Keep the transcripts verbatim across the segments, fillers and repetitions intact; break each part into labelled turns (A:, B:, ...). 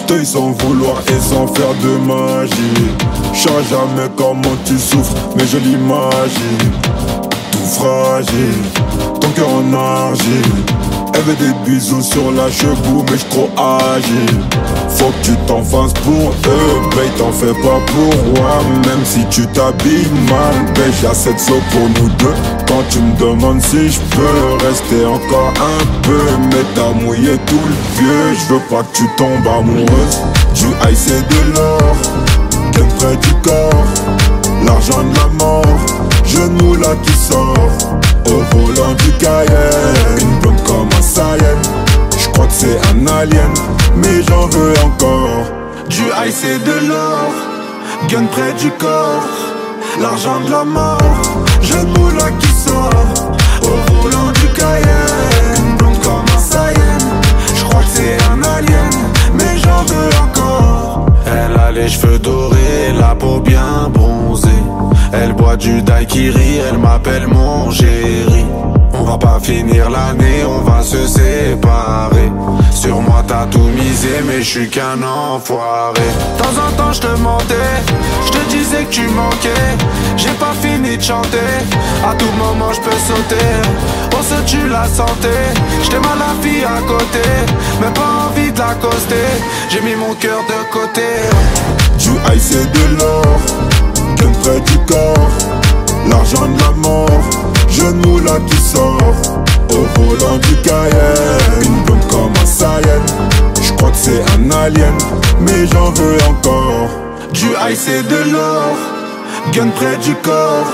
A: J'teuille sans vouloir et sans faire de magie. J'sais jamais comment tu souffres, mais je l'imagine. Tout fragile, ton cœur en argile. Elle veut des bisous sur la cheveux, mais j't'ro agile. Faut que tu t'en fasses pour eux, babe, t'en fais pas pour moi. Même si tu t'habilles mal, babe, j'ai assez de flow pour nous deux. Quand tu me demandes si j'peux rester encore un peu, mais t'as mouillé tout le vieux. J'veux pas que tu tombes amoureuse. Du high c'est de l'or, bien près du corps. L'argent de la mort, genou là qui sort. Au volant du Cayenne, une blonde comme un Saiyan. J'crois que c'est un alien, mais j'en veux encore. Du high c'est de l'or, gun près du corps. L'argent de la mort, genou là qui sort. Au volant du Cayenne, une blonde comme un Saiyan. J'crois que c'est un alien, mais j'en veux encore.
B: Elle a les cheveux dorés, la peau bien bronzée. Elle boit du daiquiri, elle m'appelle mon chéri. On va pas finir l'année, on va se séparer. Sur moi t'as tout misé, mais je suis qu'un enfoiré. De temps en temps je te mentais, je te disais que tu manquais. J'ai pas fini de chanter, à tout moment je peux sauter. On se tue la santé, j't'aime à la fille à côté, mais pas envie de l'accoster. J'ai mis mon cœur de côté.
A: Du high c'est de l'or, gun près du corps. L'argent de la mort, genou là qui sort. Au volant du Cayenne, une blonde comme un Saiyan. J'crois que c'est un alien, mais j'en veux encore. Du high c'est de l'or, gun près du corps.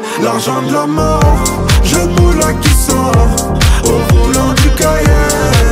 A: L'argent de la mort, genou là qui sort. Au volant du Cayenne.